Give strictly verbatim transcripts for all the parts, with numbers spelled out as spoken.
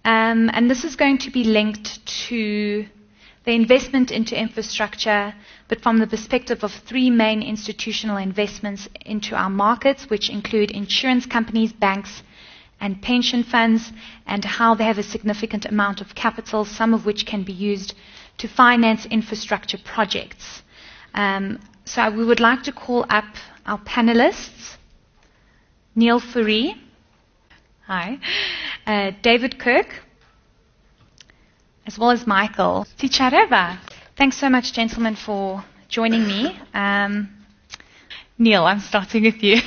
Um, and this is going to be linked to the investment into infrastructure, but from the perspective of three main institutional investments into our markets, which include insurance companies, banks, and pension funds, and how they have a significant amount of capital, some of which can be used to finance infrastructure projects. Um, so we would like to call up our panelists, Neil Fourie, hi, uh, David Kirk, as well as Michael Tichareva. Thanks so much, gentlemen, for joining me. Um, Neil, I'm starting with you.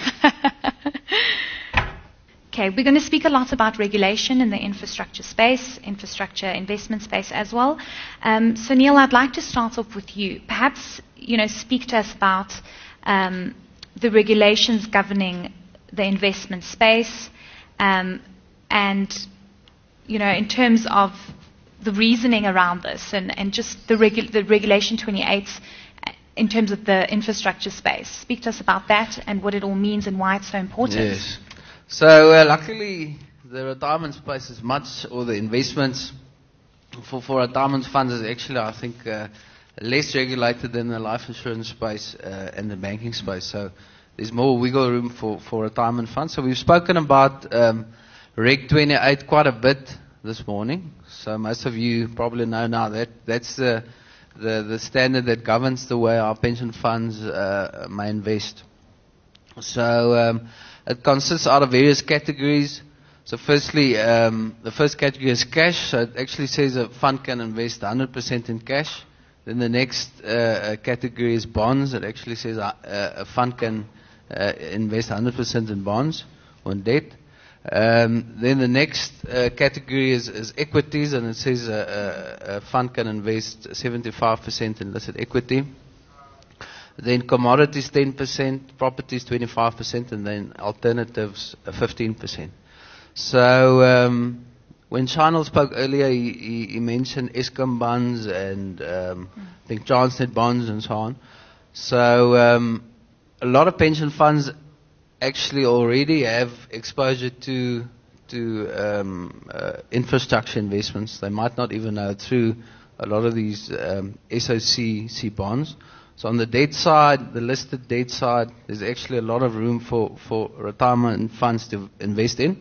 Okay, we're going to speak a lot about regulation in the infrastructure space, infrastructure investment space as well. Um, so, Neil, I'd like to start off with you. Perhaps, you know, speak to us about um, the regulations governing the investment space, um, and, you know, in terms of the reasoning around this, and, and just the, regu- the Regulation twenty-eight in terms of the infrastructure space. Speak to us about that and what it all means and why it's so important. Yes. So uh, luckily, the retirement space is much, or the investments for, for retirement funds is actually, I think, uh, less regulated than the life insurance space uh, and the banking space. So there's more wiggle room for, for retirement funds. So we've spoken about um, Reg twenty-eight quite a bit this morning. So most of you probably know now that that's the the, the standard that governs the way our pension funds uh, may invest. So um, it consists out of various categories. So firstly, um, the first category is cash. So it actually says a fund can invest one hundred percent in cash. Then the next uh, category is bonds. It actually says uh, a fund can uh, invest one hundred percent in bonds or in debt. Um, then the next uh, category is, is equities, and it says a, a, a fund can invest seventy-five percent in listed equity. Then commodities ten percent, properties twenty-five percent, and then alternatives uh, fifteen percent. So um, when Shanel spoke earlier, he, he, he mentioned Eskom bonds and um, I think Transnet bonds and so on. So um, a lot of pension funds actually already have exposure to to um, uh, infrastructure investments. They might not even know through a lot of these um, S O C C bonds. So on the debt side, the listed debt side, there's actually a lot of room for, for retirement funds to invest in.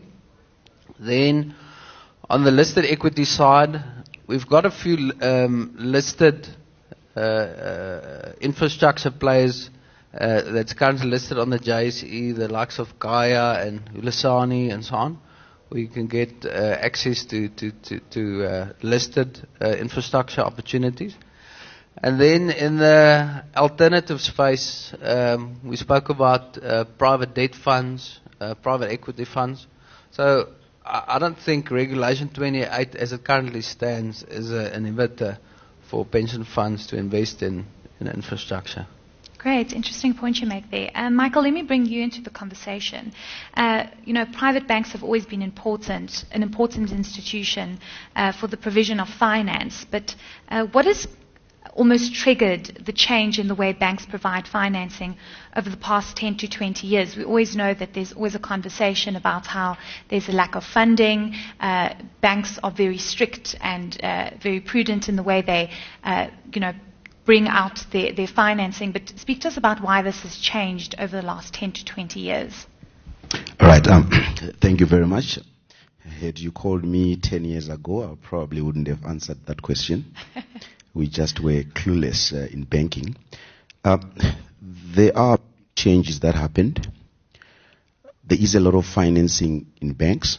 Then on the listed equity side, we've got a few um, listed uh, uh, infrastructure players uh, that's currently listed on the J S E, the likes of Gaia and Ulisani and so on, where you can get uh, access to, to, to, to uh, listed uh, infrastructure opportunities. And then in the alternative space, um, we spoke about uh, private debt funds, uh, private equity funds. So I, I don't think Regulation twenty-eight, as it currently stands, is a, an inhibitor for pension funds to invest in, in infrastructure. Great, interesting point you make there. Um, Michael, let me bring you into the conversation. Uh, you know, private banks have always been important, an important institution uh, for the provision of finance. But uh, what has almost triggered the change in the way banks provide financing over the past ten to twenty years? We always know that there's always a conversation about how there's a lack of funding. Uh, banks are very strict and uh, very prudent in the way they, uh, you know, bring out their, their financing. But speak to us about why this has changed over the last ten to twenty years. All right. Um, thank you very much. Had you called me ten years ago, I probably wouldn't have answered that question. We just were clueless uh, in banking. Uh, there are changes that happened. There is a lot of financing in banks,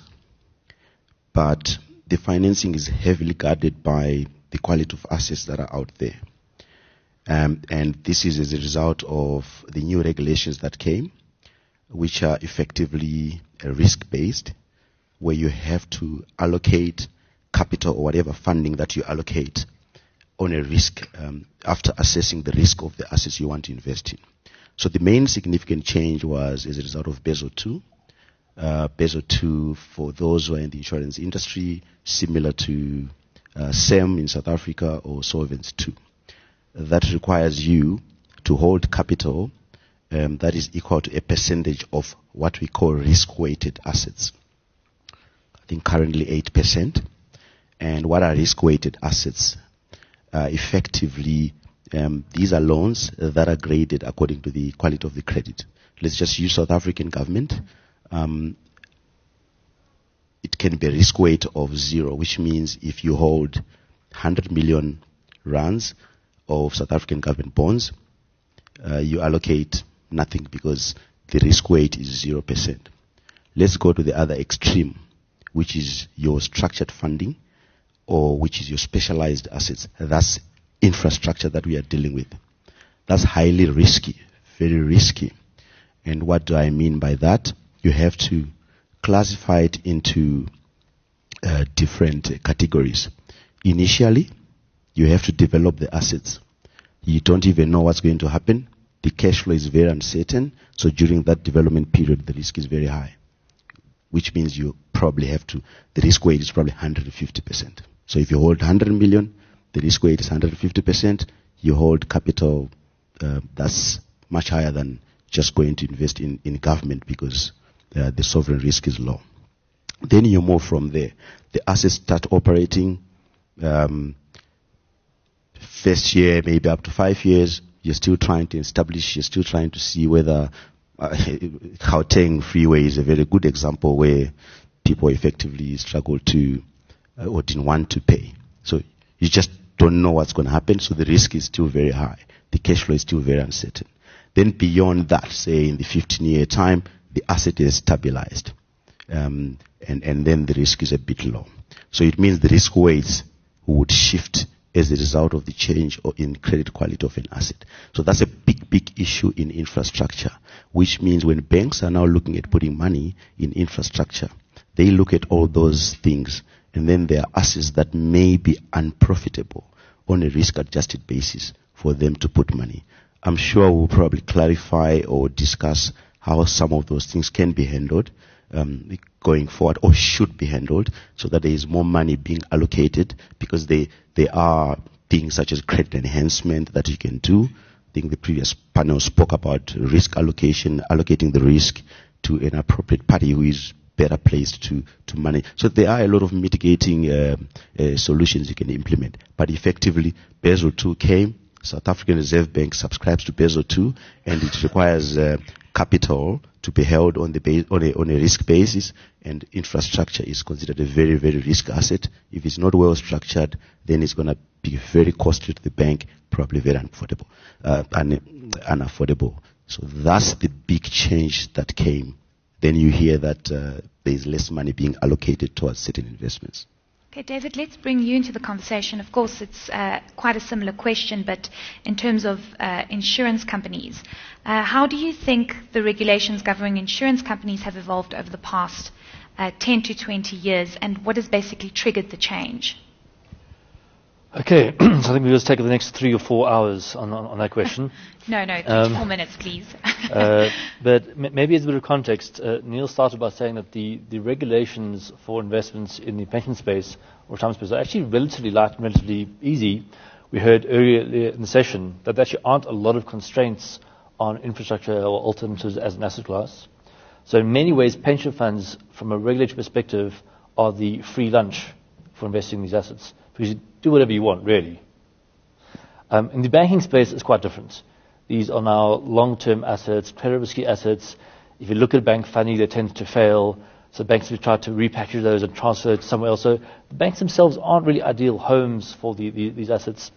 but the financing is heavily guarded by the quality of assets that are out there. Um, and this is as a result of the new regulations that came, which are effectively uh, risk-based, where you have to allocate capital or whatever funding that you allocate on a risk um, after assessing the risk of the assets you want to invest in. So the main significant change was as a result of Basel two. Uh, Basel two, for those who are in the insurance industry, similar to uh, S E M in South Africa or Solvency two. That requires you to hold capital um, that is equal to a percentage of what we call risk-weighted assets. I think currently eight percent. and what are risk-weighted assets. Uh, effectively, um, these are loans that are graded according to the quality of the credit. Let's just use South African government. Um, it can be a risk weight of zero, which means if you hold one hundred million rands of South African government bonds, uh, you allocate nothing because the risk weight is zero percent. Let's go to the other extreme, which is your structured funding, or which is your specialized assets. That's infrastructure that we are dealing with. That's highly risky, very risky. And what do I mean by that? You have to classify it into uh, different uh, categories. Initially, you have to develop the assets. You don't even know what's going to happen. The cash flow is very uncertain. So during that development period, the risk is very high, which means you probably have to, the risk weight is probably one hundred fifty percent. So if you hold one hundred million, the risk weight is one hundred fifty percent. You hold capital uh, that's much higher than just going to invest in, in government because uh, the sovereign risk is low. Then you move from there. The assets start operating. Um, first year, maybe up to five years, you're still trying to establish, you're still trying to see whether uh, Gauteng Freeway is a very good example where people effectively struggle to uh, or didn't want to pay. So you just don't know what's going to happen, so the risk is still very high. The cash flow is still very uncertain. Then beyond that, say in the fifteen-year time, the asset is stabilized. Um, and, and then the risk is a bit low. So it means the risk weights would shift as a result of the change or in credit quality of an asset. So that's a big, big issue in infrastructure, which means when banks are now looking at putting money in infrastructure, they look at all those things, and then there are assets that may be unprofitable on a risk-adjusted basis for them to put money. I'm sure we'll probably clarify or discuss how some of those things can be handled um, going forward, or should be handled, so that there is more money being allocated, because they, there are things such as credit enhancement that you can do. I think the previous panel spoke about risk allocation, allocating the risk to an appropriate party who is better placed to, to manage. So there are a lot of mitigating uh, uh, solutions you can implement. But effectively, Basel two came, South African Reserve Bank subscribes to Basel two, and it requires uh, capital to be held on the base, on a, on a risk basis, and infrastructure is considered a very, very risk asset. If it's not well structured, then it's going to be very costly to the bank, probably very unaffordable, uh, un- unaffordable. So that's the big change that came. Then you hear that uh, there is less money being allocated towards certain investments. Okay, David, let's bring you into the conversation. Of course, it's uh, quite a similar question, but in terms of uh, insurance companies, uh, how do you think the regulations governing insurance companies have evolved over the past uh, ten to twenty years, and what has basically triggered the change? Okay, so I think we'll just take the next three or four hours on, on, on that question. no, no, Um, four minutes, please. uh, but m- maybe as a bit of context, uh, Neil started by saying that the, the regulations for investments in the pension space or retirement space are actually relatively light and relatively easy. We heard earlier in the session that there actually aren't a lot of constraints on infrastructure or alternatives as an asset class. So in many ways, pension funds, from a regulatory perspective, are the free lunch for investing in these assets, because you do whatever you want, really. Um, in the banking space, it's quite different. These are now long-term assets, credit risky assets. If you look at bank funding, they tend to fail. So banks will try to repackage those and transfer it somewhere else. So the banks themselves aren't really ideal homes for the, the, these assets.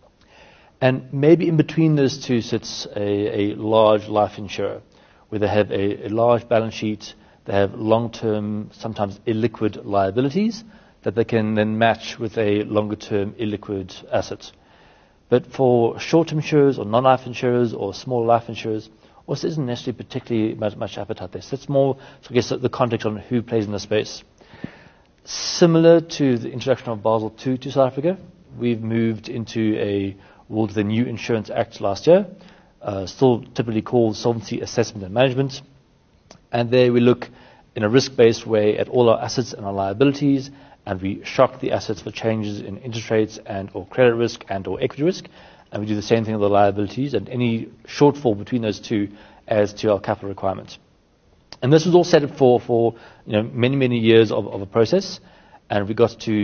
And maybe in between those two sits a, a large life insurer, where they have a, a large balance sheet, they have long-term, sometimes illiquid liabilities that they can then match with a longer-term illiquid asset. But for short-term insurers or non-life insurers or small life insurers, also isn't necessarily particularly much, much appetite there. So it's more, so I guess, the context on who plays in the space. Similar to the introduction of Basel two to South Africa, we've moved into a world with the new Insurance Act last year, uh, still typically called Solvency Assessment and Management. And there we look in a risk-based way at all our assets and our liabilities, and we shock the assets for changes in interest rates and or credit risk and or equity risk, and we do the same thing with the liabilities, and any shortfall between those two adds to our capital requirements. And this was all set up for, for you know, many, many years of, of a process, and we got to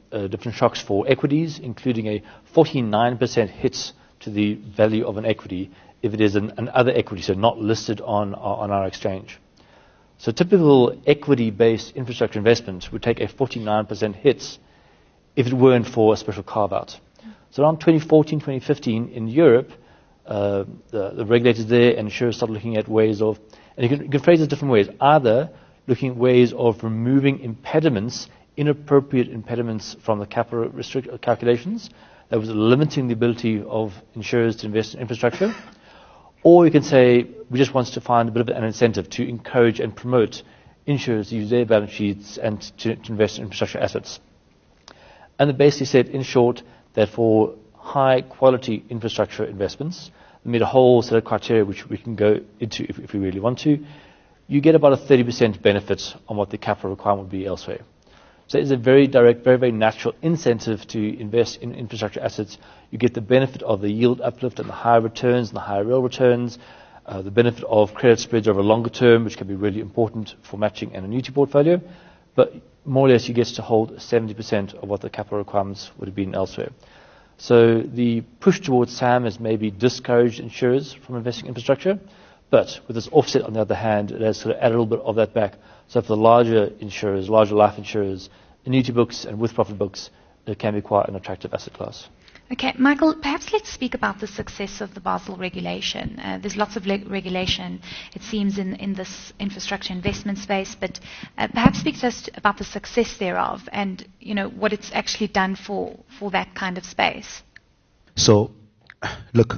uh, different shocks for equities, including a forty-nine percent hit to the value of an equity if it is an, an other equity, so not listed on, on our exchange. So typical equity-based infrastructure investment would take a forty-nine percent hit if it weren't for a special carve-out. So around twenty fourteen, twenty fifteen in Europe, uh, the, the regulators there and insurers started looking at ways of, and you can, you can phrase it different ways, either looking at ways of removing impediments, inappropriate impediments from the capital restrict calculations that was limiting the ability of insurers to invest in infrastructure. Or you can say we just want to find a bit of an incentive to encourage and promote insurers to use their balance sheets and to, to invest in infrastructure assets. And they basically said, in short, that for high quality infrastructure investments, they made a whole set of criteria which we can go into if, if we really want to. You get about a thirty percent benefit on what the capital requirement would be elsewhere. So it's a very direct, very, very natural incentive to invest in infrastructure assets. You get the benefit of the yield uplift and the higher returns and the higher real returns, uh, the benefit of credit spreads over a longer term, which can be really important for matching an annuity portfolio. But more or less, you get to hold seventy percent of what the capital requirements would have been elsewhere. So the push towards S A M has maybe discouraged insurers from investing in infrastructure. But with this offset, on the other hand, it has sort of added a little bit of that back. So for the larger insurers, larger life insurers, annuity books and with-profit books, it can be quite an attractive asset class. Okay, Michael, perhaps let's speak about the success of the Basel regulation. Uh, there's lots of le- regulation, it seems, in, in this infrastructure investment space, but uh, perhaps speak to us about the success thereof and, you know, what it's actually done for, for that kind of space. So, look,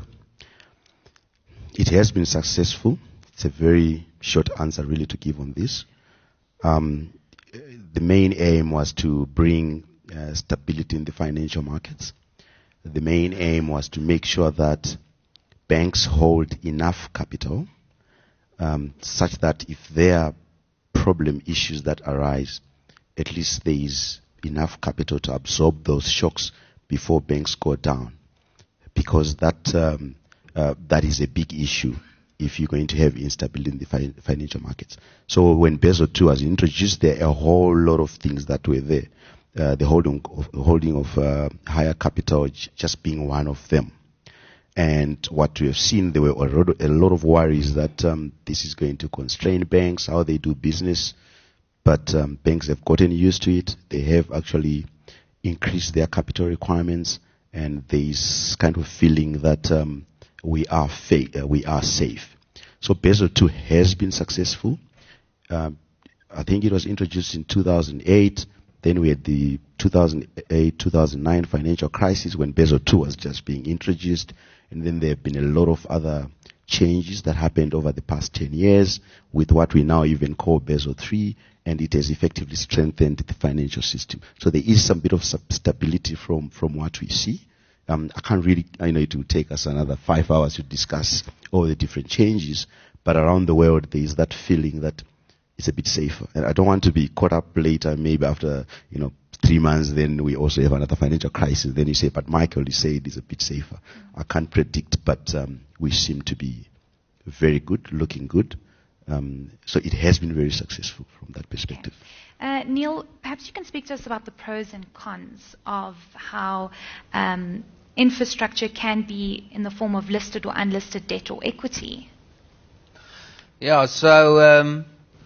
it has been successful. It's a very short answer really to give on this. Um, the main aim was to bring uh, stability in the financial markets. The main aim was to make sure that banks hold enough capital um, such that if there are problem issues that arise, at least there is enough capital to absorb those shocks before banks go down. Because that um, uh, that is a big issue if you're going to have instability in the fi- financial markets. So when Basel two was introduced, there are a whole lot of things that were there. Uh, the holding of, holding of uh, higher capital j- just being one of them. And what we have seen, there were a lot of worries that um, this is going to constrain banks, how they do business. But um, banks have gotten used to it. They have actually increased their capital requirements, and there is kind of feeling that um, we are fa- uh, we are safe. So Basel two has been successful. Um, I think it was introduced in two thousand eight. Then we had the two thousand eight two thousand nine financial crisis when Basel two was just being introduced. And then there have been a lot of other changes that happened over the past ten years with what we now even call Basel three, and it has effectively strengthened the financial system. So there is some bit of stability from, from what we see. Um, I can't really, I know it will take us another five hours to discuss all the different changes, but around the world there is that feeling that it's a bit safer. And I don't want to be caught up later, maybe after, you know, three months, then we also have another financial crisis. Then you say, but Michael, you say it is a bit safer. I can't predict, but um, we seem to be very good, looking good. Um, so it has been very successful from that perspective. Okay. Uh, Neil, perhaps you can speak to us about the pros and cons of how um, infrastructure can be in the form of listed or unlisted debt or equity. Yeah, so um,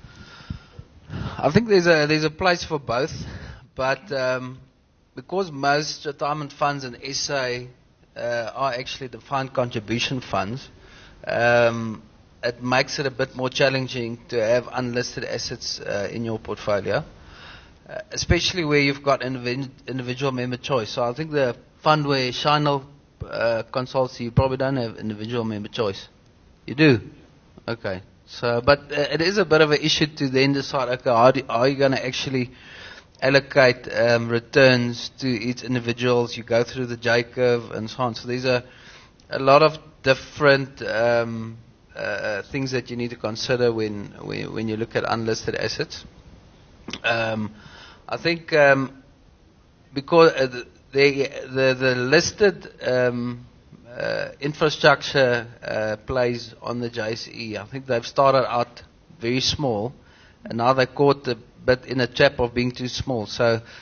I think there's a there's a place for both, but um, because most retirement funds in S A uh, are actually defined contribution funds, um, it makes it a bit more challenging to have unlisted assets uh, in your portfolio, uh, especially where you've got indiv- individual member choice. So I think the fund where Shinal uh, consults, you probably don't have individual member choice. You do? Okay. So, but uh, it is a bit of an issue to then decide, okay, how, do, how are you going to actually allocate um, returns to each individuals? You go through the J curve and so on. So there's a, a lot of different um, uh, things that you need to consider when when, when you look at unlisted assets. Um, I think um, because uh, the, the the listed um, Uh, infrastructure uh, plays on the J S E. I think they've started out very small, and now they're caught a bit in a trap of being too small. So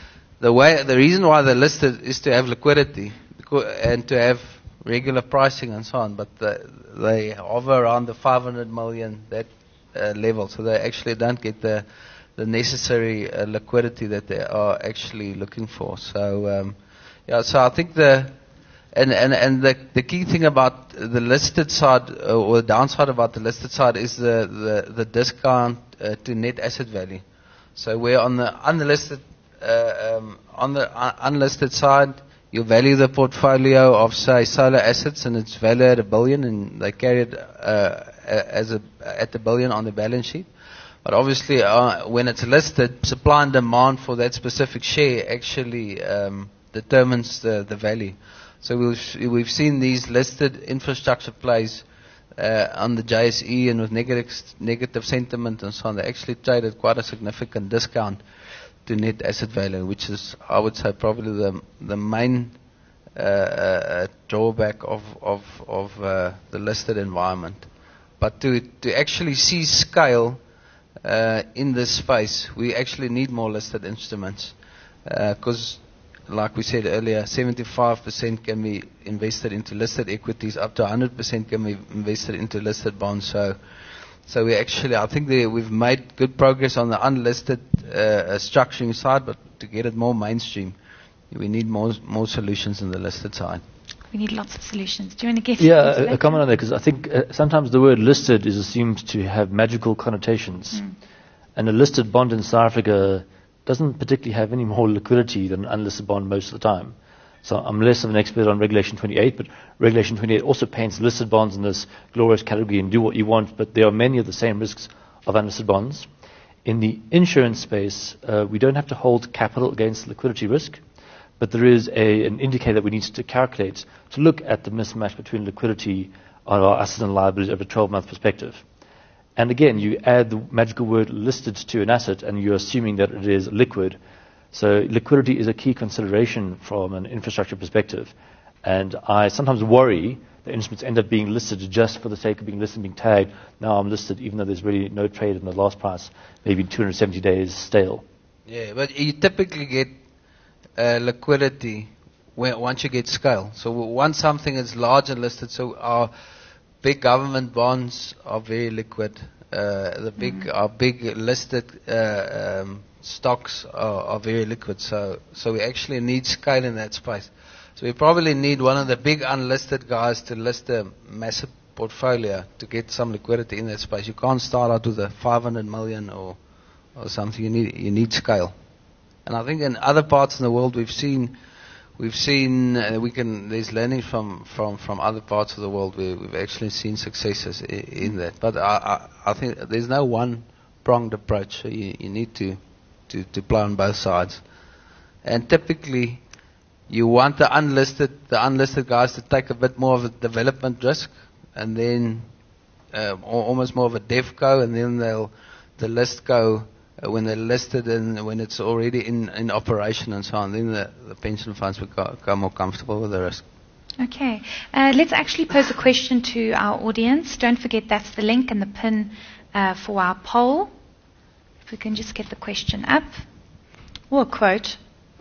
the way, the reason why they're listed is to have liquidity and to have regular pricing and so on. But the, they hover around the five hundred million that uh, level, so they actually don't get the the necessary uh, liquidity that they are actually looking for. So um, yeah, so I think the and and and the the key thing about the listed side uh, or the downside about the listed side is the the, the discount uh, to net asset value. So where on the unlisted uh, um, on the un- unlisted side, you value the portfolio of say solar assets and it's valued at a billion, and they carry it uh, as a at a billion on the balance sheet. But obviously, uh, when it's listed, supply and demand for that specific share actually um, determines the, the value. So we've we've seen these listed infrastructure plays uh, on the J S E and with negative negative sentiment and so on. They actually trade at quite a significant discount to net asset value, which is, I would say, probably the the main uh, uh, drawback of of of uh, the listed environment. But to to actually see scale uh, in this space, we actually need more listed instruments, because, uh, like we said earlier, seventy-five percent can be invested into listed equities, up to one hundred percent can be invested into listed bonds. So. So we actually, I think that we've made good progress on the unlisted uh, structuring side, but to get it more mainstream, we need more more solutions in the listed side. We need lots of solutions. Do you want to get? Yeah, a, a comment on that, because I think uh, sometimes the word listed is assumed to have magical connotations, mm. and a listed bond in South Africa doesn't particularly have any more liquidity than an unlisted bond most of the time. So I'm less of an expert on Regulation twenty-eight, but Regulation twenty-eight also paints listed bonds in this glorious category and do what you want, but there are many of the same risks of unlisted bonds. In the insurance space, uh, we don't have to hold capital against liquidity risk, but there is a, an indicator that we need to calculate to look at the mismatch between liquidity on our assets and liabilities over a twelve-month perspective. And again, you add the magical word listed to an asset and you're assuming that it is liquid. So liquidity is a key consideration from an infrastructure perspective. And I sometimes worry that instruments end up being listed just for the sake of being listed and being tagged. Now I'm listed even though there's really no trade in the last price, maybe two hundred seventy days stale. Yeah, but you typically get uh, liquidity when, once you get scale. So once something is large and listed, so our big government bonds are very liquid. Uh, the big, mm-hmm. our big listed uh, um, stocks are, are very liquid, so so we actually need scale in that space. So we probably need one of the big unlisted guys to list a massive portfolio to get some liquidity in that space. You can't start out with a five hundred million or or something. You need you need scale. And I think in other parts in the world we've seen we've seen uh, we can there's learning from, from, from other parts of the world where we've actually seen successes in, in that. But I, I I think there's no one pronged approach. So you, you need to To, to play on both sides. And typically, you want the unlisted the unlisted guys to take a bit more of a development risk, and then uh, almost more of a devco, and then they'll the list go uh, when they're listed and when it's already in, in operation and so on. Then the, the pension funds become, become more comfortable with the risk. Okay, uh, let's actually pose a question to our audience. Don't forget that's the link and the pin uh, for our poll. If we can just get the question up. Or a quote.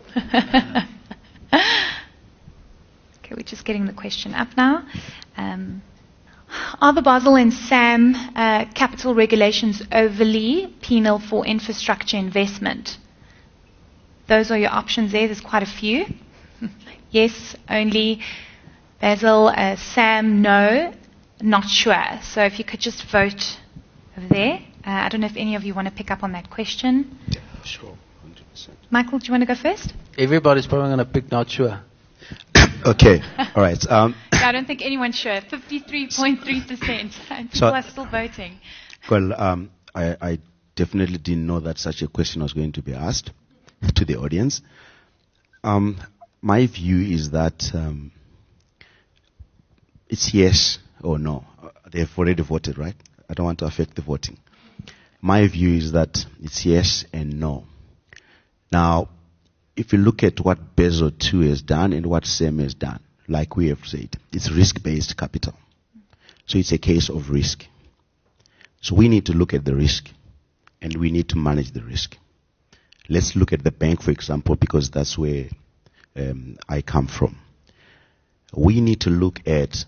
Okay, we're just getting the question up now. Um, are the Basel and SAM uh, capital regulations overly penal for infrastructure investment? Those are your options there. There's quite a few. Yes, only. Basel, uh, SAM, no. Not sure. So if you could just vote over there. Uh, I don't know if any of you want to pick up on that question. Yeah, sure, one hundred percent. Michael, do you want to go first? Everybody's probably going to pick not sure. Okay, all right. Um, yeah, I don't think anyone's sure. fifty-three point three percent. People so, are still voting. Well, um, I, I definitely didn't know that such a question was going to be asked to the audience. Um, my view is that um, it's yes or no. They've already voted, right? I don't want to affect the voting. My view is that it's yes and no. Now, if you look at what Basel two has done and what SAM has done, like we have said, it's risk-based capital. So it's a case of risk. So we need to look at the risk, and we need to manage the risk. let's look at the bank, for example, because that's where um, I come from. We need to look at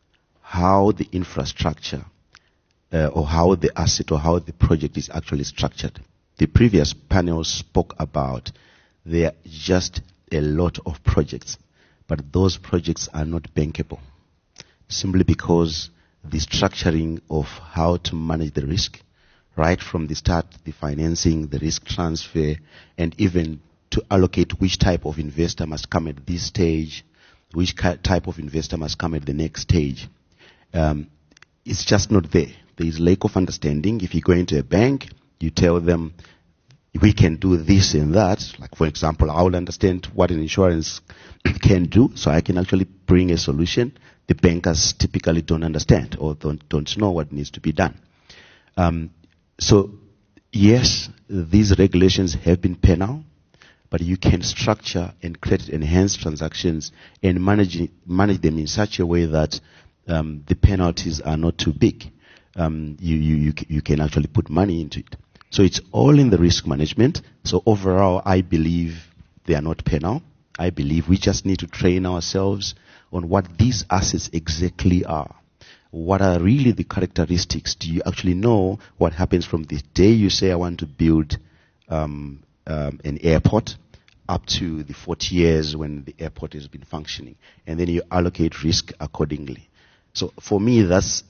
how the infrastructure uh, or how the asset or how the project is actually structured. The previous panel spoke about there are just a lot of projects, but those projects are not bankable, simply because the structuring of how to manage the risk, right from the start, the financing, the risk transfer, and even to allocate which type of investor must come at this stage, which type of investor must come at the next stage. Um, it's just not there. There is lack of understanding. If you go into a bank, you tell them, we can do this and that. Like, for example, I will understand what an insurance can do, so I can actually bring a solution. The bankers typically don't understand or don't, don't know what needs to be done. Um, so, yes, these regulations have been penal, but you can structure and create enhanced transactions and manage, manage them in such a way that um, the penalties are not too big. Um, you, you, you, you can actually put money into it. So it's all in the risk management. So overall, I believe they are not penal. I believe we just need to train ourselves on what these assets exactly are. What are really the characteristics? Do you actually know what happens from the day you say I want to build um, um, an airport up to the forty years when the airport has been functioning? And then you allocate risk accordingly. So for me, that's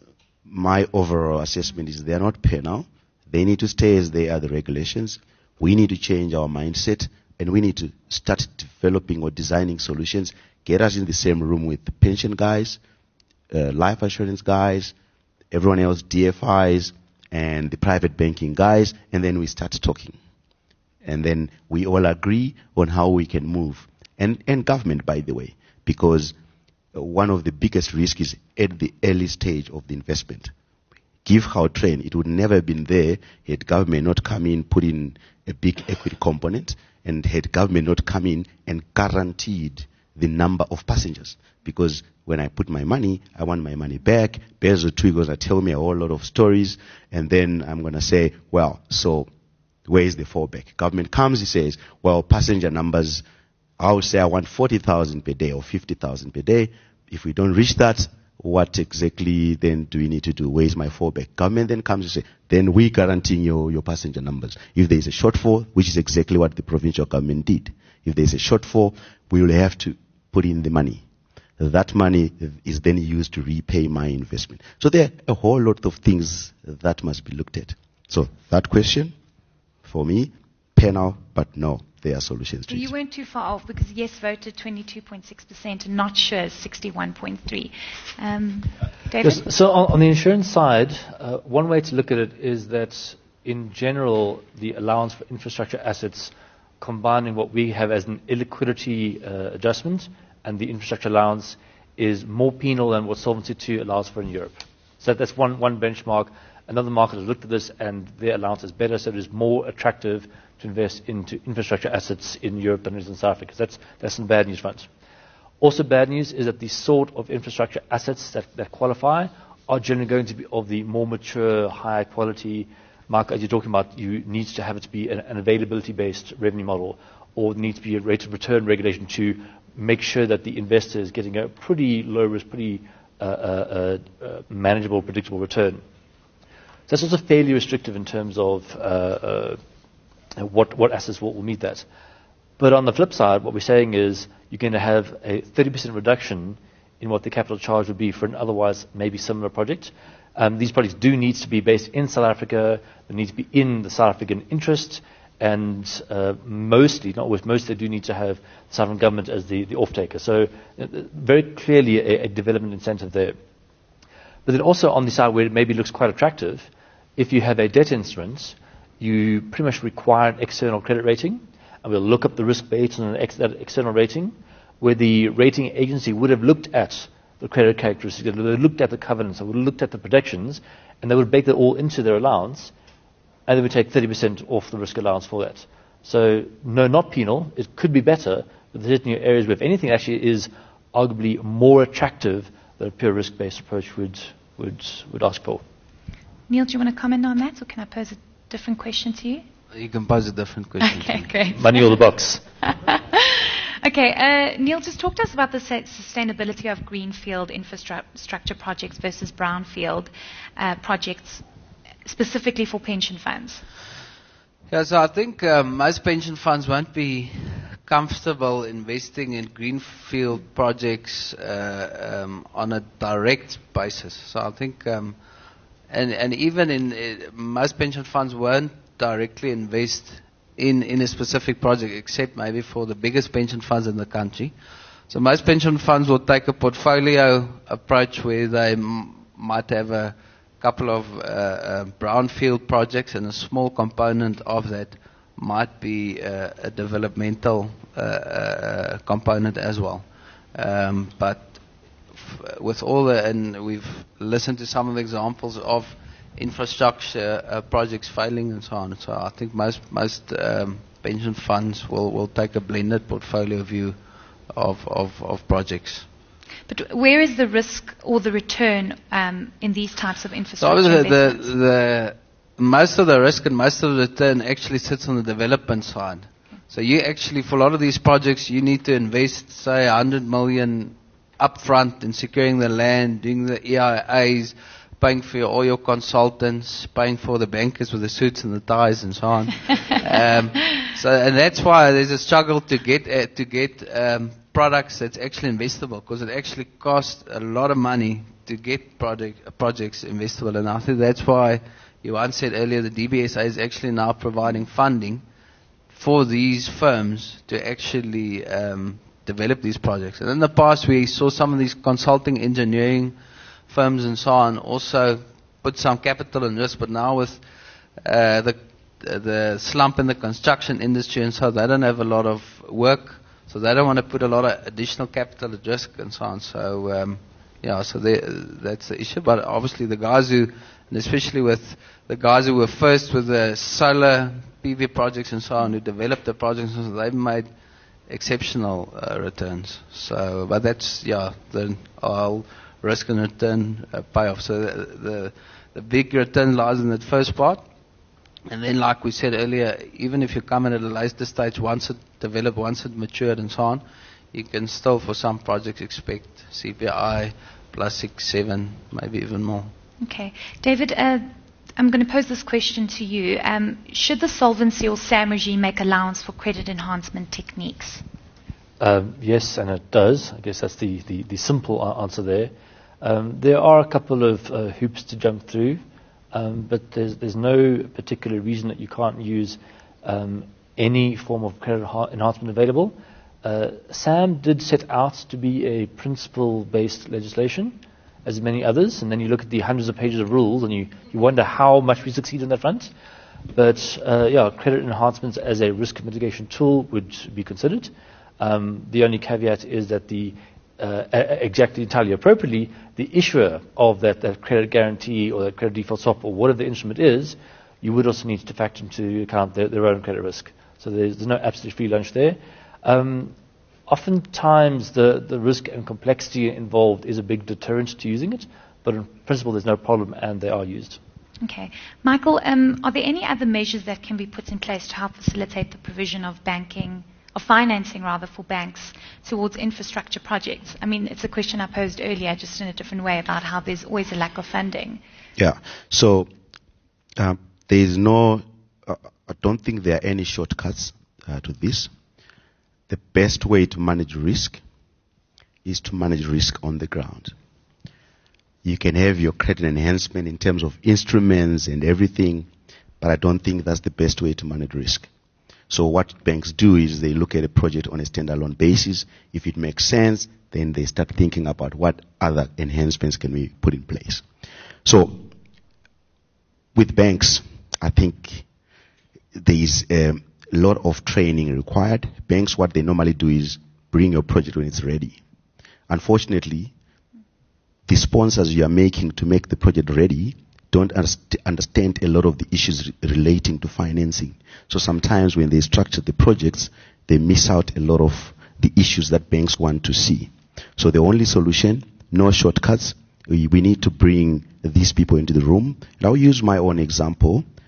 my overall assessment is they are not penal. They need to stay as they are, the regulations. We need to change our mindset, and we need to start developing or designing solutions. Get us in the same room with the pension guys, uh, life assurance guys, everyone else, D F Is, and the private banking guys, and then we start talking. And then we all agree on how we can move. And, and government, by the way, because one of the biggest risks is at the early stage of the investment. Give Gautrain, it would never have been there had government not come in, put in a big equity component, and had government not come in and guaranteed the number of passengers. Because when I put my money, I want my money back. Bezo Tui goes to tell me a whole lot of stories, and then I'm going to say, well, so where is the fallback? Government comes, he says, well, passenger numbers, I would say I want forty thousand per day or fifty thousand per day. If we don't reach that, what exactly then do we need to do? Where is my fallback? Government then comes and say, then we guaranteeing your, your passenger numbers. If there is a shortfall, which is exactly what the provincial government did, if there is a shortfall, we will have to put in the money. That money is then used to repay my investment. So there are a whole lot of things that must be looked at. So that question, for me, penal, but no, there are solutions to well, it. You weren't too far off because yes voted twenty-two point six percent and not sure sixty-one point three. Um, David? Yes, so on, on the insurance side, uh, one way to look at it is that in general, the allowance for infrastructure assets combining what we have as an illiquidity uh, adjustment and the infrastructure allowance is more penal than what Solvency two allows for in Europe. So that's one, one benchmark. Another market has looked at this and their allowance is better, so it is more attractive to invest into infrastructure assets in Europe than it is in South Africa. That's, that's some bad news front. Also bad news is that the sort of infrastructure assets that, that qualify are generally going to be of the more mature, higher quality market. As you're talking about, you need to have it to be an, an availability-based revenue model, or need to be a rate of return regulation to make sure that the investor is getting a pretty low risk, pretty uh, uh, uh, manageable, predictable return. So that's also fairly restrictive in terms of uh, uh, what, what assets will, will meet that. But on the flip side, what we're saying is you're going to have a thirty percent reduction in what the capital charge would be for an otherwise maybe similar project. Um, these projects do need to be based in South Africa, they need to be in the South African interest, and uh, mostly, not with most, they do need to have the South African government as the, the off-taker. So uh, very clearly a, a development incentive there. But then also on the side where it maybe looks quite attractive, if you have a debt instrument, you pretty much require an external credit rating, and we'll look up the risk based on an ex- that external rating, where the rating agency would have looked at the credit characteristics, they would have looked at the covenants, they would have looked at the protections, and they would bake that all into their allowance, and they would take thirty percent off the risk allowance for that. So, no, not penal. It could be better, but there's certainly areas where, if anything, actually is arguably more attractive than a pure risk-based approach would, would, would ask for. Neil, do you want to comment on that, or can I pose a different question to you? You can pose a different question. Okay, great. Money or the box? Okay, uh, Neil, just talk to us about the sa- sustainability of greenfield infrastructure projects versus brownfield uh, projects, specifically for pension funds. Yeah, so I think um, most pension funds won't be comfortable investing in greenfield projects uh, um, on a direct basis. So I think, um, and and even in uh, most pension funds won't directly invest in in a specific project, except maybe for the biggest pension funds in the country. So most pension funds will take a portfolio approach where they m- might have a couple of uh, uh, brownfield projects, and a small component of that might be uh, a developmental uh, uh, component as well. Um, but f- with all the, and we've listened to some of the examples of infrastructure uh, projects failing and so on. So I think most most um, pension funds will, will take a blended portfolio view of, of, of projects. But where is the risk or the return um, in these types of So infrastructure the, investments? the, the most of the risk and most of the return actually sits on the development side. So you actually, for a lot of these projects, you need to invest, say, one hundred million upfront in securing the land, doing the E I As, paying for your, all your consultants, paying for the bankers with the suits and the ties and so on. um, so, and that's why there's a struggle to get uh, to get um, products that's actually investable, because it actually costs a lot of money to get project, uh, projects investable. And I think that's why you once said earlier the D B S A is actually now providing funding for these firms to actually um, develop these projects. And in the past we saw some of these consulting engineering firms and so on also put some capital in risk, but now with uh, the the slump in the construction industry and so, they don't have a lot of work, so they don't want to put a lot of additional capital at risk and so on. So um, yeah, so they, that's the issue. But obviously the guys who, and especially with the guys who were first with the solar P V projects and so on, who developed the projects, and so they've made exceptional uh, returns. So, but that's yeah, the I'll risk and return uh, payoff. So the, the the big return lies in that first part, and then like we said earlier, even if you come in at a later stage, once it developed, once it matured and so on, you can still for some projects expect C P I plus six, seven, maybe even more. Okay, David, uh, I'm going to pose this question to you. Um, should the solvency or S A M regime make allowance for credit enhancement techniques? Um, yes, and it does. I guess that's the, the, the simple answer there. Um, there are a couple of uh, hoops to jump through, um, but there's, there's no particular reason that you can't use um, any form of credit ha- enhancement available. Uh, S A M did set out to be a principle-based legislation, as many others, and then you look at the hundreds of pages of rules and you, you wonder how much we succeed on that front. But uh, yeah, credit enhancements as a risk mitigation tool would be considered. Um, the only caveat is that the uh, exactly entirely appropriately, the issuer of that, that credit guarantee or that credit default swap or whatever the instrument is, you would also need to factor into account their, their own credit risk. So there's, there's no absolute free lunch there. Um, oftentimes the, the risk and complexity involved is a big deterrent to using it, but in principle there's no problem and they are used. Okay. Michael, um, are there any other measures that can be put in place to help facilitate the provision of banking, of financing rather, for banks towards infrastructure projects? I mean, it's a question I posed earlier, just in a different way, about how there's always a lack of funding. Yeah. So uh, there is no, uh, I don't think there are any shortcuts uh, to this. The best way to manage risk is to manage risk on the ground. You can have your credit enhancement in terms of instruments and everything, but I don't think that's the best way to manage risk. So what banks do is they look at a project on a standalone basis. If it makes sense, then they start thinking about what other enhancements can we put in place. So with banks, I think there is a lot of training required. Banks, what they normally do is bring your project when it's ready. Unfortunately, the sponsors you are making to make the project ready don't understand a lot of the issues re- relating to financing. So sometimes when they structure the projects, they miss out a lot of the issues that banks want to see. So the only solution, no shortcuts. We, we need to bring these people into the room. And I'll use my own example.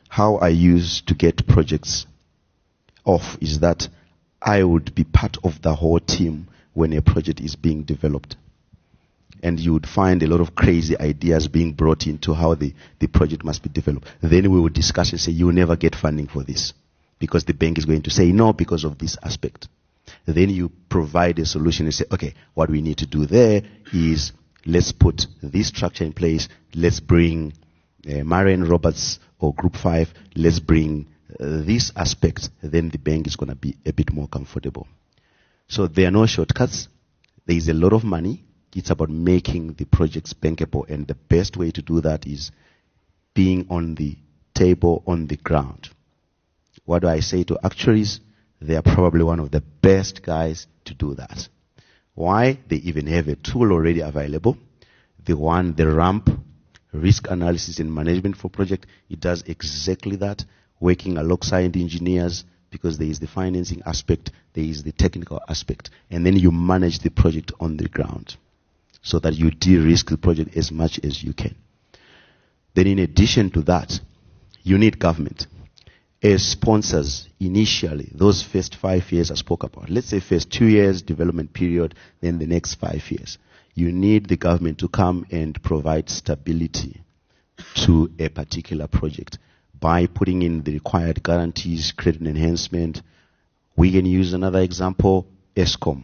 how I used to get projects off is that I would be part of the whole team when a project is being developed. And you would find a lot of crazy ideas being brought into how the, the project must be developed. Then we would discuss and say, you will never get funding for this because the bank is going to say no because of this aspect. Then you provide a solution and say, okay, what we need to do there is let's put this structure in place. Let's bring uh, Marion Roberts or Group five. Let's bring uh, this aspect. Then the bank is going to be a bit more comfortable. So there are no shortcuts. There is a lot of money. It's about making the projects bankable, and the best way to do that is being on the table, on the ground. What do I say to actuaries? They are probably one of the best guys to do that. Why? They even have a tool already available. The one, the RAMP, Risk Analysis and Management for Project, it does exactly that, working alongside engineers, because there is the financing aspect, there is the technical aspect, and then you manage the project on the ground, so that you de-risk the project as much as you can. Then in addition to that, you need government. As sponsors, initially, those first five years I spoke about, let's say first two years development period, then the next five years, you need the government to come and provide stability to a particular project by putting in the required guarantees, credit enhancement. We can use another example, Eskom.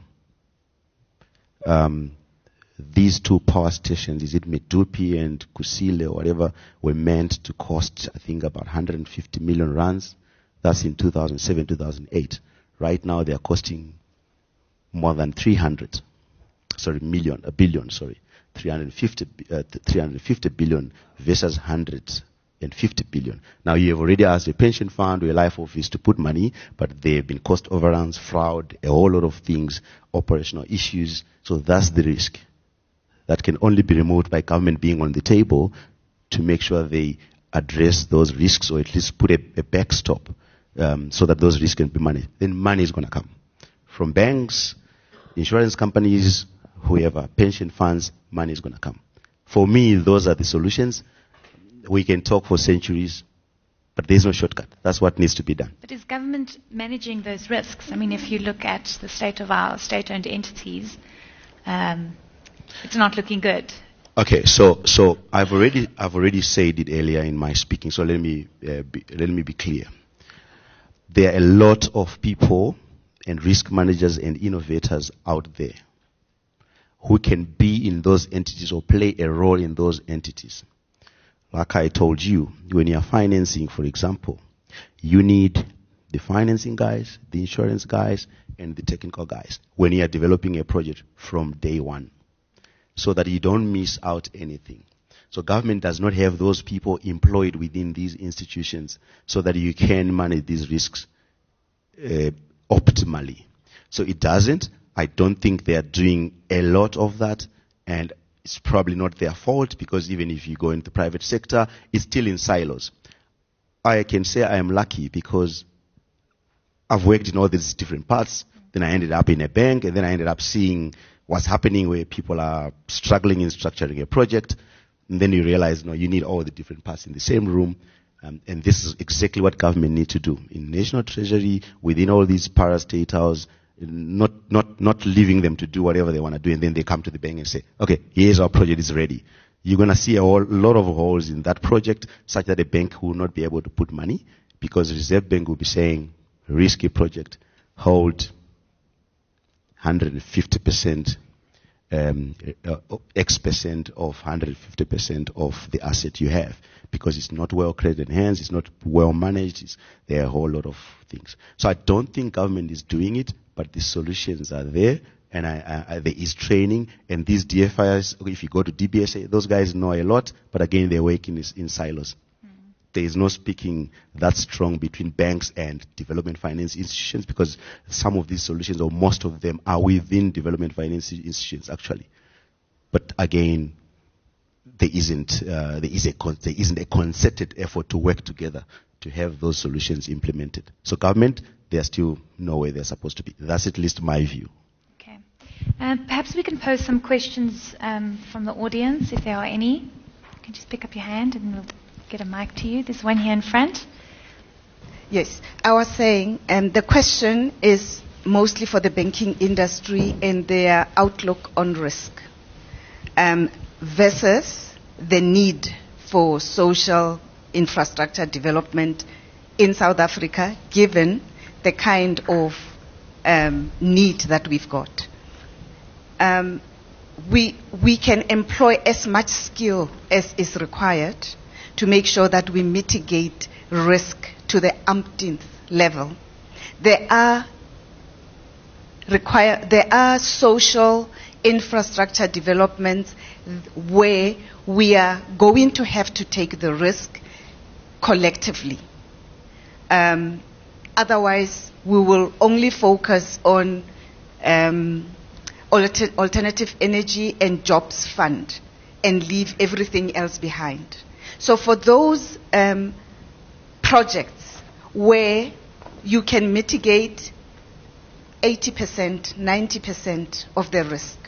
Um, These two power stations, is it Medupi and Kusile or whatever, were meant to cost, I think, about one hundred fifty million rands. That's in two thousand seven, two thousand eight. Right now, they are costing more than three hundred, sorry, million, a billion, sorry, three hundred fifty, uh, three hundred fifty billion versus one hundred fifty billion. Now, you have already asked a pension fund or a life office to put money, but there have been cost overruns, fraud, a whole lot of things, operational issues. So that's the risk that can only be removed by government being on the table to make sure they address those risks, or at least put a, a backstop um, so that those risks can be managed. Then money is going to come from banks, insurance companies, whoever, pension funds. Money is going to come. For me, those are the solutions. We can talk for centuries, but there's no shortcut. That's what needs to be done. But is government managing those risks? I mean, if you look at the state of our state-owned entities, um, it's not looking good. Okay, so so I've already I've already said it earlier in my speaking. So let me uh, be, let me be clear. There are a lot of people and risk managers and innovators out there who can be in those entities or play a role in those entities. Like I told you, when you're financing, for example, you need the financing guys, the insurance guys, and the technical guys when you are developing a project from day one, so that you don't miss out anything. So government does not have those people employed within these institutions so that you can manage these risks uh, optimally. So it doesn't. I don't think they are doing a lot of that, and it's probably not their fault, because even if you go into the private sector, it's still in silos. I can say I am lucky because I've worked in all these different parts. Then I ended up in a bank, and then I ended up seeing what's happening where people are struggling in structuring a project. And then you realize, no, you need all the different parts in the same room. Um, and this is exactly what government needs to do. In National Treasury, within all these parastatals, not, not, not leaving them to do whatever they want to do, and then they come to the bank and say, okay, here's our project, it's ready. You're going to see a whole lot of holes in that project, such that the bank will not be able to put money, because the Reserve Bank will be saying, risky project, hold one hundred fifty percent, um, uh, X percent of one hundred fifty percent of the asset you have, because it's not well credit enhanced, it's not well managed, it's, there are a whole lot of things. So I don't think government is doing it, but the solutions are there, and I, I, there is training, and these D F Is, if you go to D B S A, those guys know a lot, but again, they're working in silos. There is no speaking that strong between banks and development finance institutions, because some of these solutions, or most of them, are within development finance institutions actually. But again, there isn't uh, there is a con- there isn't a concerted effort to work together to have those solutions implemented. So government, they are still nowhere they're supposed to be. That's at least my view. Okay. Uh, perhaps we can pose some questions um, from the audience, if there are any. You can just pick up your hand and we'll get a mic to you. There's one here in front. Yes, I was saying, um, the question is mostly for the banking industry and their outlook on risk um, versus the need for social infrastructure development in South Africa, given the kind of um, need that we've got. Um, we, we can employ as much skill as is required to make sure that we mitigate risk to the umpteenth level. There are require there are social infrastructure developments where we are going to have to take the risk collectively. Um, otherwise, we will only focus on um, alter- alternative energy and jobs fund and leave everything else behind. So for those um, projects where you can mitigate eighty percent, ninety percent of the risk,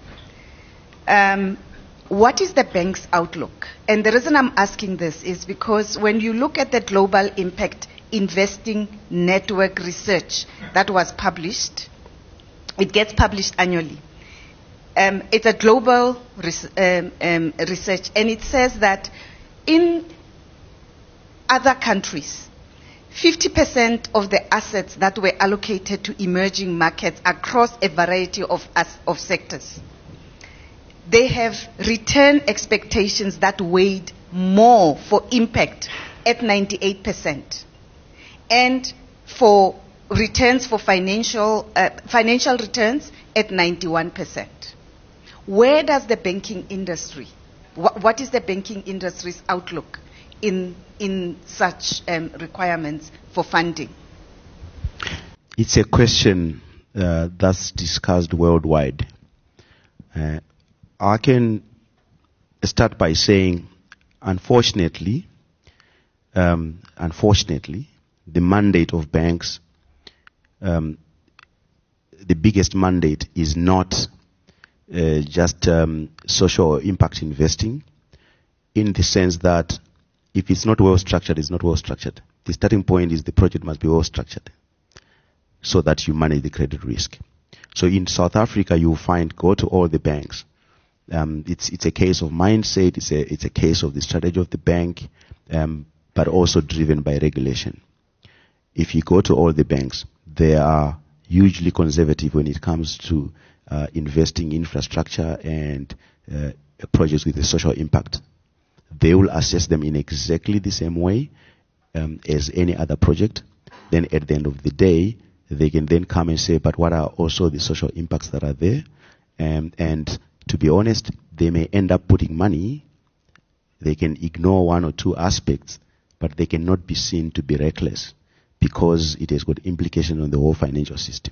um, what is the bank's outlook? And the reason I'm asking this is because when you look at the Global Impact Investing Network research that was published, it gets published annually. Um, it's a global res- um, um, research, and it says that in other countries, fifty percent of the assets that were allocated to emerging markets across a variety of, as- of sectors, they have return expectations that weighed more for impact at ninety-eight percent, and for returns for financial, uh, financial returns at ninety-one percent. Where does the banking industry, wh- what is the banking industry's outlook in, in such um, requirements for funding? It's a question uh, that's discussed worldwide. Uh, I can start by saying, unfortunately, um, unfortunately, the mandate of banks, um, the biggest mandate is not uh, just um, social impact investing, in the sense that if it's not well structured, it's not well structured. The starting point is the project must be well structured so that you manage the credit risk. So in South Africa, you find, go to all the banks. Um, it's it's a case of mindset. It's a it's a case of the strategy of the bank, um, but also driven by regulation. If you go to all the banks, they are hugely conservative when it comes to uh, investing in infrastructure and uh, projects with a social impact. They will assess them in exactly the same way um, as any other project. Then at the end of the day, they can then come and say, but what are also the social impacts that are there? Um, and to be honest, they may end up putting money. They can ignore one or two aspects, but they cannot be seen to be reckless because it has got implications on the whole financial system.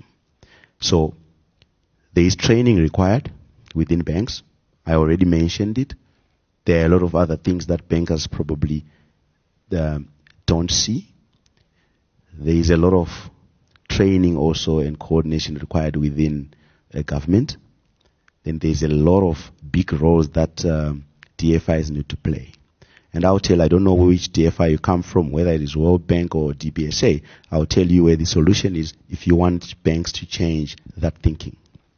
So there is training required within banks. I already mentioned it. There are a lot of other things that bankers probably um, don't see. There is a lot of training also and coordination required within a government. Then there's a lot of big roles that um, D F Is need to play. And I'll tell, I don't know which D F I you come from, whether it is World Bank or D B S A. I'll tell you where the solution is if you want banks to change that thinking.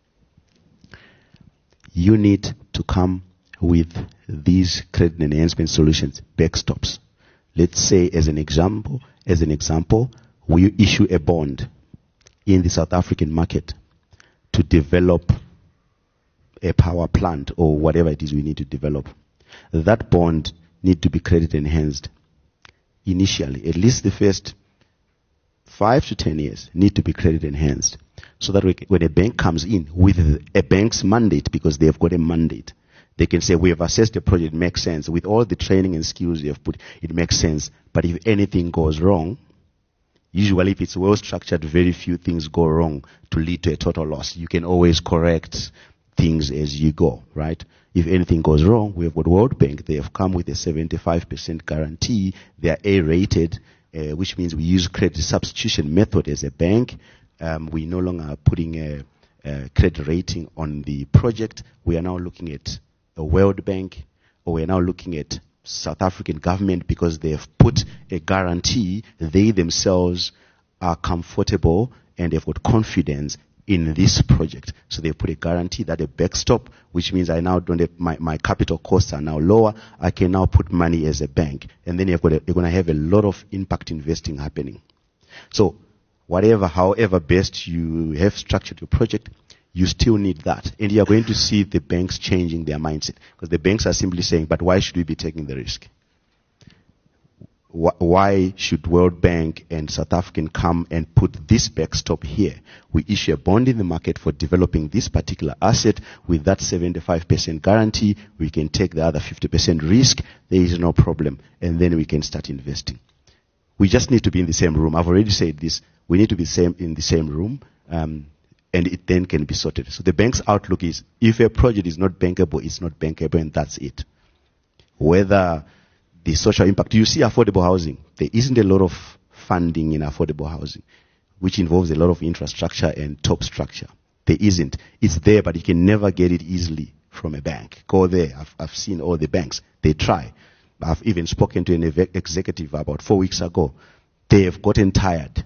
You need to come with these credit enhancement solutions, backstops. Let's say, as an example, as an example, we issue a bond in the South African market to develop a power plant or whatever it is we need to develop. That bond need to be credit enhanced initially. At least the first five to ten years need to be credit enhanced, so that we, when a bank comes in with a bank's mandate, because they have got a mandate, they can say, we have assessed the project, it makes sense. With all the training and skills you have put, it makes sense. But if anything goes wrong, usually if it's well structured, very few things go wrong to lead to a total loss. You can always correct things as you go, right? If anything goes wrong, we have got World Bank. They have come with a seventy-five percent guarantee. They are A-rated, uh, which means we use credit substitution method as a bank. Um, we no longer are putting a, a credit rating on the project. We are now looking at a World Bank, or we are now looking at South African government, because they have put a guarantee, they themselves are comfortable and they've got confidence in this project. So they put a guarantee, that a backstop, which means I now don't have, my, my capital costs are now lower. I can now put money as a bank. And then you've got a, you're going to have a lot of impact investing happening. So whatever, however best you have structured your project, you still need that. And you're going to see the banks changing their mindset. Because the banks are simply saying, but why should we be taking the risk? Why should World Bank and South African come and put this backstop here? We issue a bond in the market for developing this particular asset with that seventy-five percent guarantee. We can take the other fifty percent risk. There is no problem. And then we can start investing. We just need to be in the same room. I've already said this. We need to be same in the same room, um, and it then can be sorted. So the bank's outlook is, if a project is not bankable, it's not bankable, and that's it. Whether the social impact. You see affordable housing. There isn't a lot of funding in affordable housing, which involves a lot of infrastructure and top structure. There isn't. It's there, but you can never get it easily from a bank. Go there. I've, I've seen all the banks. They try. I've even spoken to an executive about four weeks ago. They have gotten tired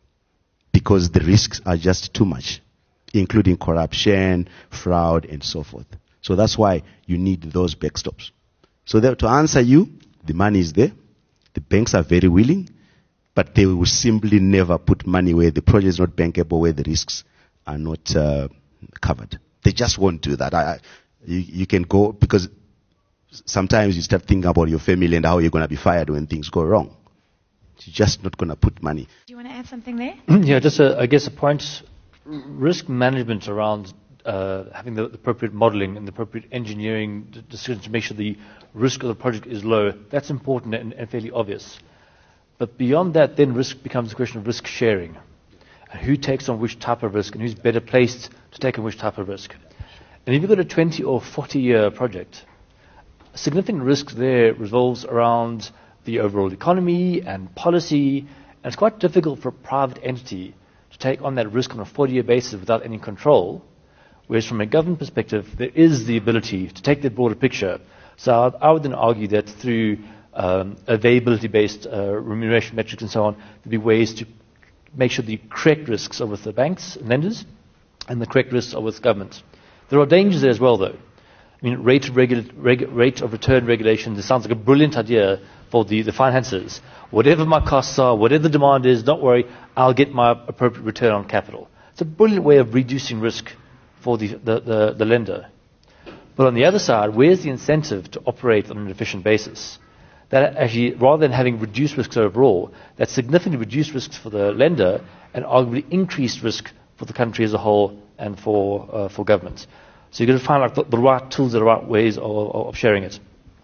because the risks are just too much, including corruption, fraud, and so forth. So that's why you need those backstops. So there, to answer you, the money is there. The banks are very willing, but they will simply never put money where the project is not bankable, where the risks are not uh, covered. They just won't do that. I, I, you, you can go, because sometimes you start thinking about your family and how you're going to be fired when things go wrong. You're just not going to put money. Do you want to add something there? Yeah, just a, I guess a point. Risk management around uh, having the appropriate modeling and the appropriate engineering decisions to make sure the risk of the project is low, that's important and, and fairly obvious. But beyond that, then risk becomes a question of risk sharing. And who takes on which type of risk and who's better placed to take on which type of risk. And if you've got a twenty or forty year project, significant risk there revolves around the overall economy and policy, and it's quite difficult for a private entity to take on that risk on a forty year basis without any control, whereas from a government perspective, there is the ability to take the broader picture. So I would then argue that through um, availability-based uh, remuneration metrics and so on, there'd be ways to make sure the correct risks are with the banks and lenders, and the correct risks are with government. There are dangers there as well, though. I mean, rate of, regula- reg- rate of return regulations, it sounds like a brilliant idea for the, the finances. Whatever my costs are, whatever the demand is, don't worry, I'll get my appropriate return on capital. It's a brilliant way of reducing risk for the, the, the, the lender. But on the other side, where's the incentive to operate on an efficient basis? That actually, rather than having reduced risks overall, that significantly reduced risks for the lender and arguably increased risk for the country as a whole and for uh, for governments. So you've got to find like the, the right tools, the right ways of, of sharing it.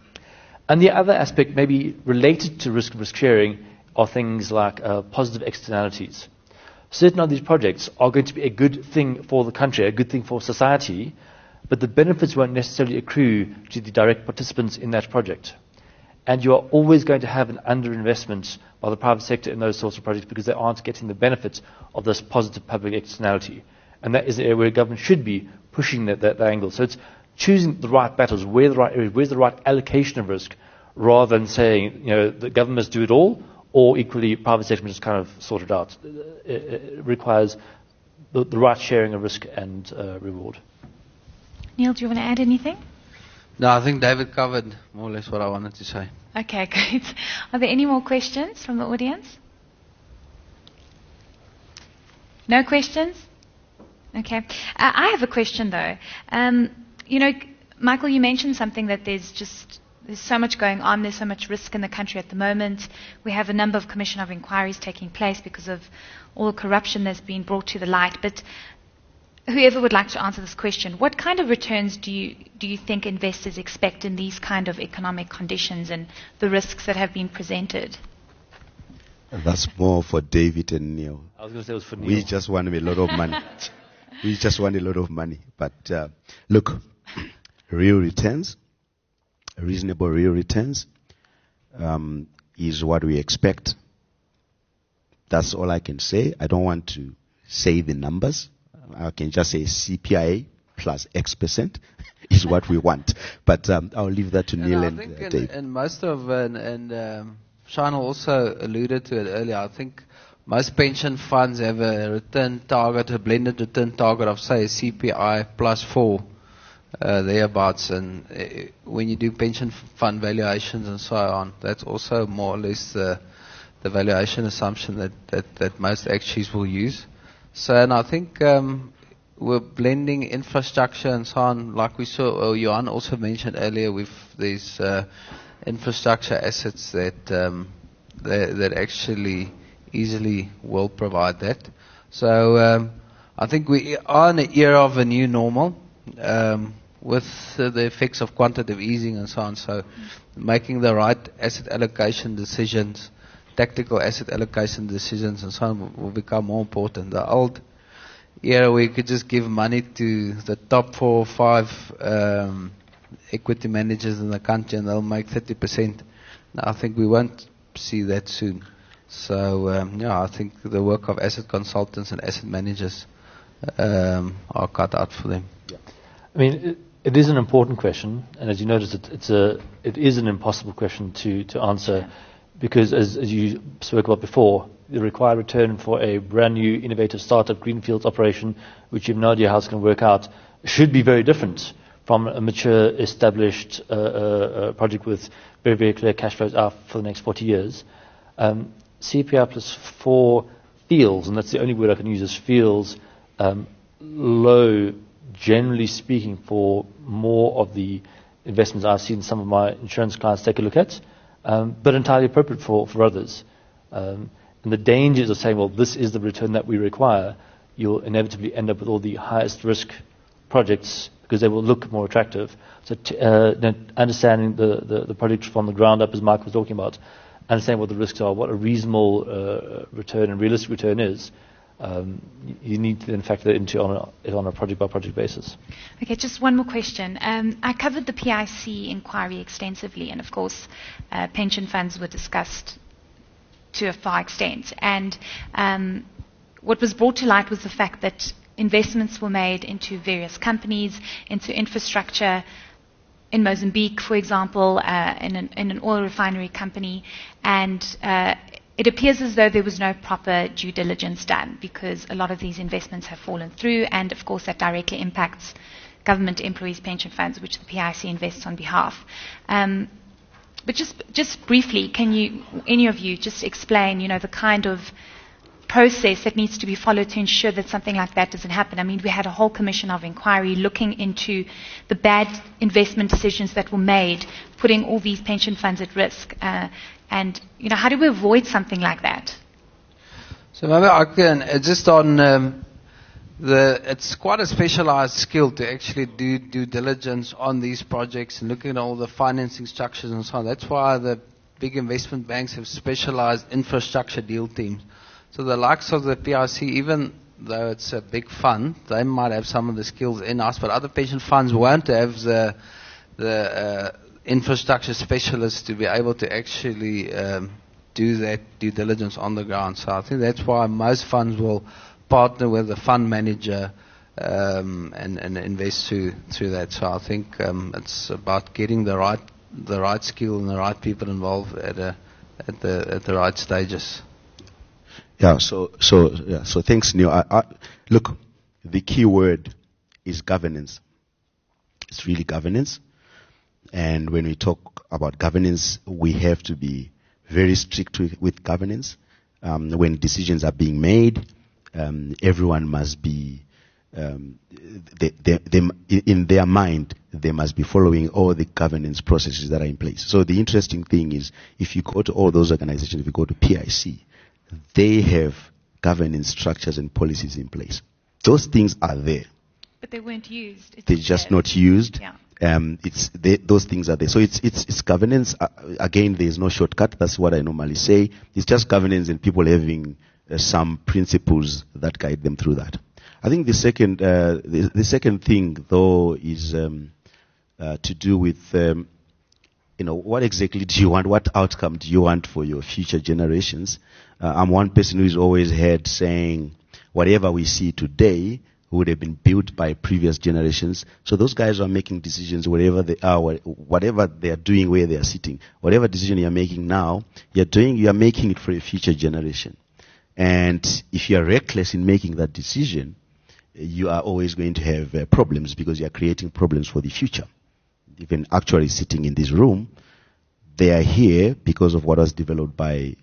And the other aspect, maybe related to risk and risk sharing, are things like uh, positive externalities. Certain of these projects are going to be a good thing for the country, a good thing for society, but the benefits won't necessarily accrue to the direct participants in that project. And you are always going to have an underinvestment by the private sector in those sorts of projects because they aren't getting the benefits of this positive public externality. And that is the area where government should be pushing that, that, that angle. So it's choosing the right battles, where the right areas, where's the right allocation of risk, rather than saying, you know, the government must do it all, or equally private sector must just kind of sort it out. It, it requires the, the right sharing of risk and uh, reward. Neil, do you want to add anything? No, I think David covered more or less what I wanted to say. Okay, great. Are there any more questions from the audience? No questions? Okay. Uh, I have a question, though. Um, you know, Michael, you mentioned something that there's just there's so much going on. There's so much risk in the country at the moment. We have a number of commission of inquiries taking place because of all the corruption that's been brought to the light. But whoever would like to answer this question, what kind of returns do you do you think investors expect in these kind of economic conditions and the risks that have been presented? That's more for David and Neil. I was going to say it was for Neil. We just want a lot of money. We just want a lot of money. But uh, look, real returns, reasonable real returns, um, is what we expect. That's all I can say. I don't want to say the numbers. I can just say C P I A plus X percent is what we want. But um, I'll leave that to And Neil I and think uh, in, Dave. in most of, uh, and, and um, Shana also alluded to it earlier, I think most pension funds have a return target, a blended return target of, say, C P I plus four, uh, thereabouts. And uh, when you do pension fund valuations and so on, that's also more or less the, the valuation assumption that, that, that most actuaries will use. So, and I think um, we're blending infrastructure and so on, like we saw, uh, Johan also mentioned earlier, with these uh, infrastructure assets that, um, that that actually easily will provide that. So um, I think we are in an era of a new normal, um, with uh, the effects of quantitative easing and so on. So making the right asset allocation decisions, tactical asset allocation decisions and so on will, will become more important. The old era where you could just give money to the top four or five um, equity managers in the country and they'll make thirty percent. Now, I think we won't see that soon. So, um, yeah, I think the work of asset consultants and asset managers um, are cut out for them. Yeah. I mean, it, it is an important question, and as you notice, it, it's a, it is an impossible question to, to answer, because as, as you spoke about before, the required return for a brand new, innovative startup greenfields operation, which you have no idea how it's going to work out, should be very different from a mature, established uh, uh, project with very, very clear cash flows out for the next forty years. Um, C P I plus four feels, and that's the only word I can use, is feels um, low, generally speaking, for more of the investments I've seen some of my insurance clients take a look at, um, but entirely appropriate for, for others. Um, and the dangers of saying, well, this is the return that we require, you'll inevitably end up with all the highest risk projects because they will look more attractive. So t- uh, understanding the, the, the project from the ground up, as Mike was talking about, understand what the risks are, what a reasonable uh, return and realistic return is, um, you need to then factor that into on a, on a project-by-project basis. Okay, just one more question. Um, I covered the P I C inquiry extensively, and of course, uh, pension funds were discussed to a far extent. And um, what was brought to light was the fact that investments were made into various companies, into infrastructure, in Mozambique, for example, uh, in, an, in an oil refinery company, and uh, it appears as though there was no proper due diligence done, because a lot of these investments have fallen through, and of course that directly impacts government employees' pension funds, which the P I C invests on behalf. Um, but just just briefly, can you, any of you, just explain, you know, the kind of process that needs to be followed to ensure that something like that doesn't happen? I mean, we had a whole commission of inquiry looking into the bad investment decisions that were made, putting all these pension funds at risk. Uh, and, you know, how do we avoid something like that? So maybe I can, uh, just on um, the, it's quite a specialized skill to actually do due diligence on these projects and looking at all the financing structures and so on. That's why the big investment banks have specialized infrastructure deal teams. So the likes of the P I C, even though it's a big fund, they might have some of the skills in-house, but other pension funds won't have the the uh, infrastructure specialists to be able to actually um, do that due diligence on the ground. So I think that's why most funds will partner with the fund manager um, and, and invest through through that. So I think um, it's about getting the right the right skill and the right people involved at a, at the at the right stages. Yeah, so so yeah, so thanks, Neil. I, I, look, the key word is governance. It's really governance, and when we talk about governance, we have to be very strict with, with governance. Um, when decisions are being made, um, everyone must be um, they, they, they, in their mind. They must be following all the governance processes that are in place. So the interesting thing is, if you go to all those organizations, if you go to P I C, they have governance structures and policies in place. Those things are there. But they weren't used. It's They're just not used. Yeah. Um, it's they, those things are there. So it's it's it's governance. Uh, again, there is no shortcut. That's what I normally say. It's just governance and people having uh, some principles that guide them through that. I think the second uh, the, the second thing though is um, uh, to do with um, you know, what exactly do you want? What outcome do you want for your future generations? Uh, I'm one person who's always heard saying, whatever we see today, who would have been built by previous generations. So those guys are making decisions wherever they are, whatever they are doing, where they are sitting. Whatever decision you are making now, you're doing, you are making it for a future generation. And if you are reckless in making that decision, you are always going to have uh, problems because you are creating problems for the future. Even actually sitting in this room, they are here because of what was developed by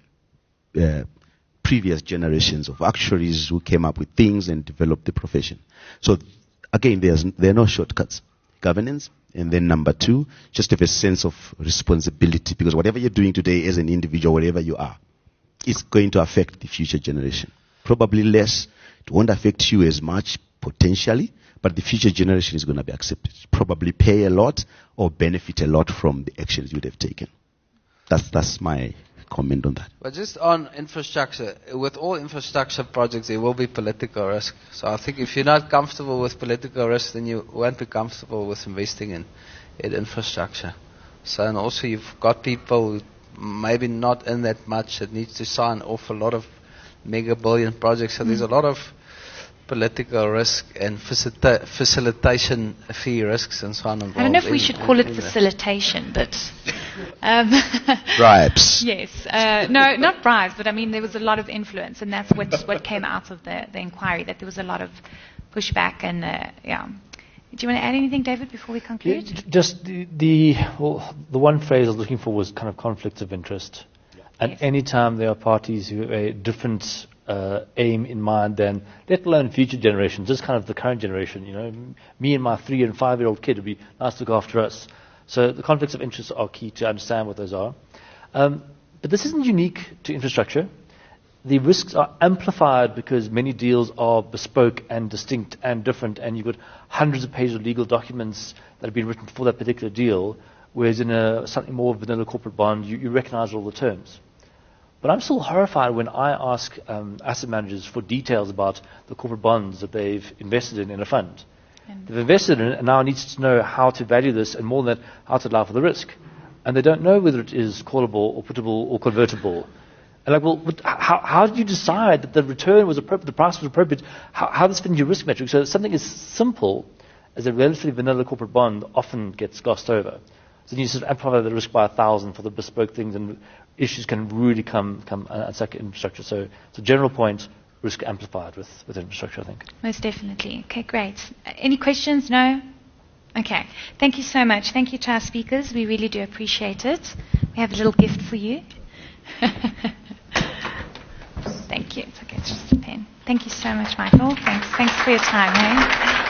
uh, previous generations of actuaries who came up with things and developed the profession. So again, there's, there are no shortcuts. Governance, and then number two, just have a sense of responsibility, because whatever you're doing today as an individual, wherever you are, it's going to affect the future generation. Probably less. It won't affect you as much, potentially, but the future generation is going to be accepted. Probably pay a lot or benefit a lot from the actions you'd have taken. That's, that's my comment on that. But just on infrastructure, with all infrastructure projects, there will be political risk. So I think if you're not comfortable with political risk, then you won't be comfortable with investing in, in infrastructure. So, and also you've got people who maybe not in that much that needs to sign off a lot of mega billion projects. So mm. there's a lot of political risk and facilita- facilitation fee risks and so on involved. I don't know if we in, should call in, it in facilitation, but... Um, bribes. Yes. Uh, no, not bribes, but I mean there was a lot of influence, and that's what, what came out of the, the inquiry, that there was a lot of pushback and, uh, yeah. Do you want to add anything, David, before we conclude? Yeah, just the, the, well, the one phrase I was looking for was kind of conflicts of interest. Yeah. And yes. any time there are parties who have a different uh, aim in mind than, let alone future generations, just kind of the current generation, you know, me and my three and five-year-old kid would be nice to look after us. So the conflicts of interest are key to understand what those are. Um, but this isn't unique to infrastructure. The risks are amplified because many deals are bespoke and distinct and different, and you've got hundreds of pages of legal documents that have been written for that particular deal, whereas in a something more vanilla corporate bond, you, you recognize all the terms. But I'm still horrified when I ask um, asset managers for details about the corporate bonds that they've invested in in a fund. They've invested in it and now needs to know how to value this, and more than that, how to allow for the risk. And they don't know whether it is callable or puttable or convertible. And like, well, what, how, how did you decide that the return was appropriate, the price was appropriate? How, how does this fit into your risk metric? So something as simple as a relatively vanilla corporate bond often gets glossed over. So you sort of amplify the risk by a thousand for the bespoke things, and issues can really come, come unstuck in infrastructure. So it's a general point. Risk amplified with, with infrastructure, I think. Most definitely. Okay, great. Uh, any questions? No? Okay. Thank you so much. Thank you to our speakers. We really do appreciate it. We have a little gift for you. Thank you. It's okay. It's just a pen. Thank you so much, Michael. Thanks. Thanks for your time. Eh?